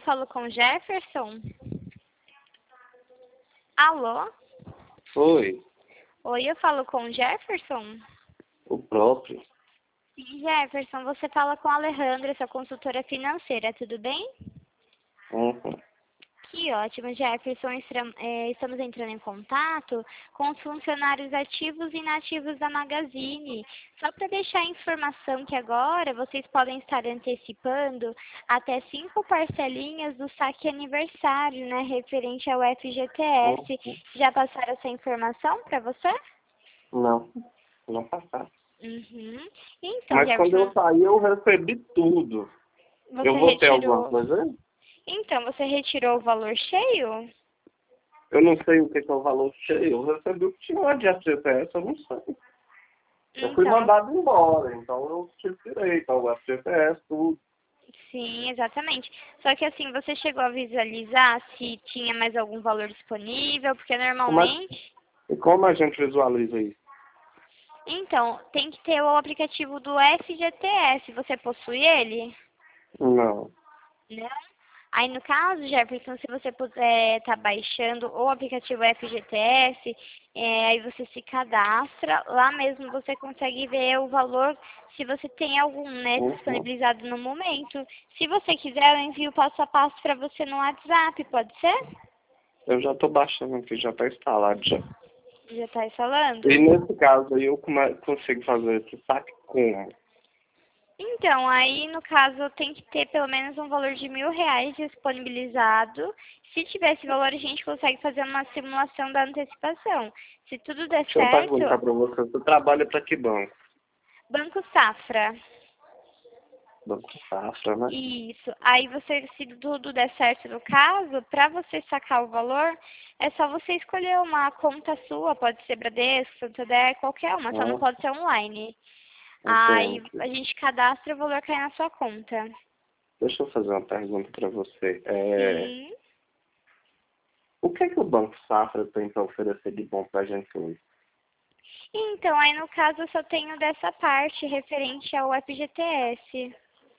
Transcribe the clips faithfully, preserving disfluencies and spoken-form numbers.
falo com Jefferson? Alô? Oi, Oi, eu falo com Jefferson? o próprio. Sim, Jefferson, você fala com a Alejandra, sua consultora financeira, tudo bem? Uhum. Que ótimo, Jefferson. Estra- é, Estamos entrando em contato com os funcionários ativos e inativos da Magazine. Só para deixar a informação que agora vocês podem estar antecipando até cinco parcelinhas do saque aniversário, né, referente ao F G T S. Uhum. Já passaram essa informação para você? Não, não passaram. Uhum. Então, Mas quando eu Jefferson, saí, eu recebi tudo. você Eu vou ter alguma retirou... coisa aí? Então, você retirou o valor cheio? Eu não sei o que que é o valor cheio. Eu recebi o que tinha lá de F G T S, eu não sei. Eu fui Então, mandado embora, então eu tive direito ao F G T S, tudo. sim, exatamente. Só que assim, você chegou a visualizar se tinha mais algum valor disponível, porque Como é, normalmente... e como a gente visualiza isso? Então, tem que ter o aplicativo do F G T S. Você possui ele? Não. Não? Aí, no caso, Jefferson, se você puder estar baixando o aplicativo F G T S, é, aí você se cadastra. Lá mesmo você consegue ver o valor, se você tem algum, né, Uhum. disponibilizado no momento. Se você quiser, eu envio passo a passo para você no WhatsApp, pode ser? Eu já estou baixando aqui, já está instalado já. Já está instalando? E nesse caso aí, eu come- consigo fazer esse saque como? Então, aí no caso tem que ter pelo menos um valor de mil reais disponibilizado. Se tiver esse valor, a gente consegue fazer uma simulação da antecipação. Se tudo der Deixa eu perguntar certo, para você, você trabalha para que banco? Banco Safra. Banco Safra, né? Isso. Aí você, se tudo der certo no caso, para você sacar o valor, é só você escolher uma conta sua, pode ser Bradesco, Santander, qualquer uma, só não Ah, pode ser online. Aí entendi. a gente cadastra e o valor cai na sua conta. Deixa eu fazer uma pergunta para você. É, Sim. o que é que o Banco Safra tem para oferecer de bom para a gente hoje? Então, aí no caso eu só tenho dessa parte referente ao F G T S.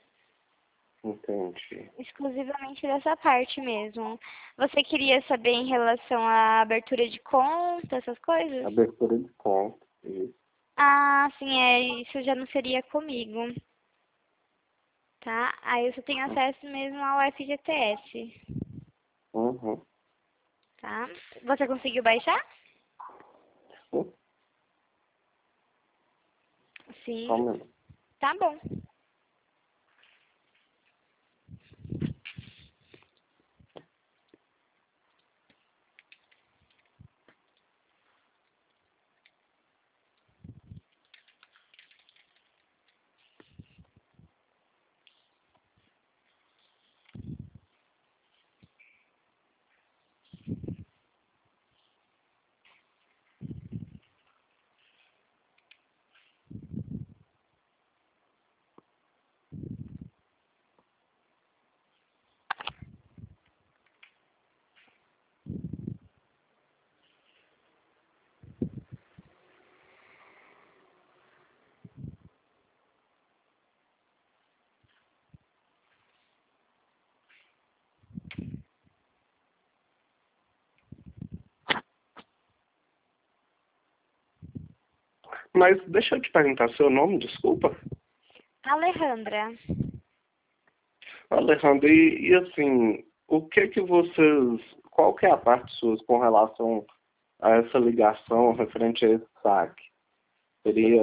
Entendi. Exclusivamente dessa parte mesmo. Você queria saber em relação à abertura de conta, essas coisas? Abertura de conta. Isso. Ah, sim, é, isso já não seria comigo, tá? Aí eu só tenho acesso mesmo ao F G T S, Uhum. tá? Você conseguiu baixar? Sim. Só um Sim, minuto. tá bom. Mas deixa eu te perguntar seu nome, desculpa. Alejandra. Alejandro, e, e assim, o que que vocês, qual que é a parte sua com relação a essa ligação referente a esse saque? Seria,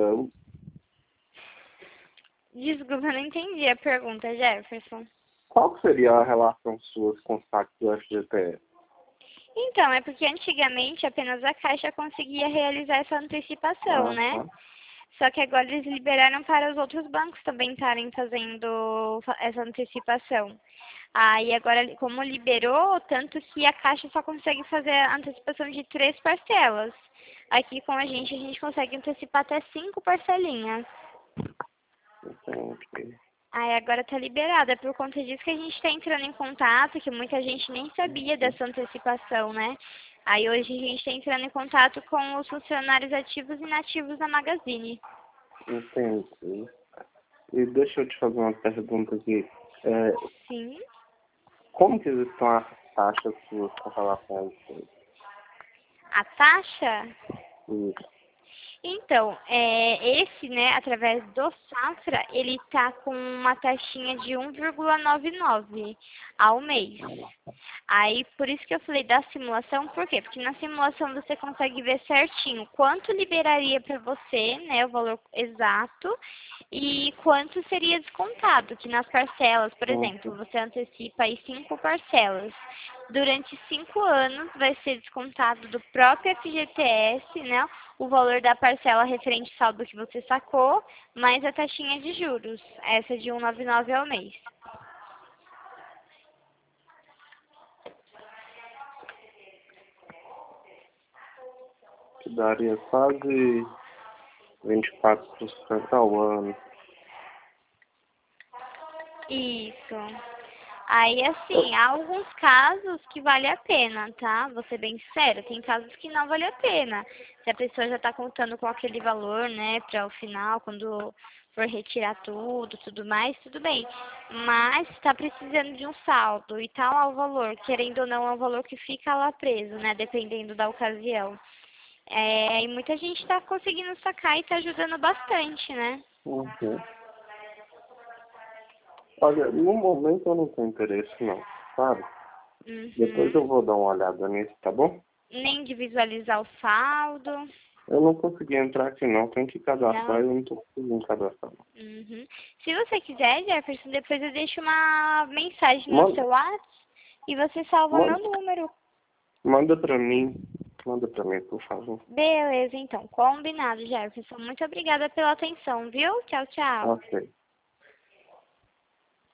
Desculpa, eu não entendi a pergunta, Jefferson. qual que seria a relação sua com o saque do F G T S? Então, é porque antigamente apenas a Caixa conseguia realizar essa antecipação, Ah, né? tá. Só que agora eles liberaram para os outros bancos também estarem fazendo fa- essa antecipação. Aí agora, como liberou, tanto que a Caixa só consegue fazer a antecipação de três parcelas. Aqui com a gente, a gente consegue antecipar até cinco parcelinhas. Entendi. Aí agora tá liberado. É por conta disso que a gente está entrando em contato, que muita gente nem sabia dessa antecipação, né? Aí hoje a gente está entrando em contato com os funcionários ativos e inativos da Magazine. Entendi. E deixa eu te fazer uma pergunta aqui. É, Sim. como que estão as taxas suas com relação a isso? A taxa? Isso. Então, é, esse, né, através do Safra, ele tá com uma taxinha de um vírgula noventa e nove ao mês. Aí, por isso que eu falei da simulação, por quê? Porque na simulação você consegue ver certinho quanto liberaria para você, né, o valor exato, e quanto seria descontado, que nas parcelas, por exemplo, você antecipa aí cinco parcelas. Durante cinco anos vai ser descontado do próprio F G T S, né, o valor da parcela referente ao saldo que você sacou, mais a taxinha de juros, essa de um vírgula noventa e nove ao mês. Que daria quase vinte e quatro por cento ao ano. Isso. Aí, assim, há alguns casos que vale a pena, tá? Vou ser bem sincera, tem casos que não vale a pena. Se a pessoa já tá contando com aquele valor, né, para o final, quando for retirar tudo, tudo mais, tudo bem. Mas está precisando de um saldo e tal é o valor, querendo ou não, é um valor que fica lá preso, né, dependendo da ocasião. É, e muita gente está conseguindo sacar e está ajudando bastante, né? Uhum. Olha, no momento eu não tenho interesse não, sabe? Uhum. Depois eu vou dar uma olhada nisso, tá bom? Nem de visualizar o saldo. Eu não consegui entrar aqui não, tem que cadastrar Não. e eu não tô conseguindo cadastrar. Uhum. Se você quiser, Jefferson, depois eu deixo uma mensagem no Manda, seu WhatsApp e você salva manda, meu número. manda pra mim, manda pra mim, por favor. Beleza, então. Combinado, Jefferson. Muito obrigada pela atenção, viu? Tchau, tchau. Ok.